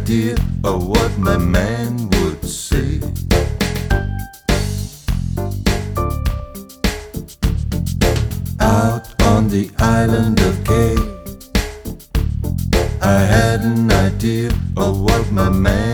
idea of what my man would say. Out on the island of Kay, I had an idea of what my man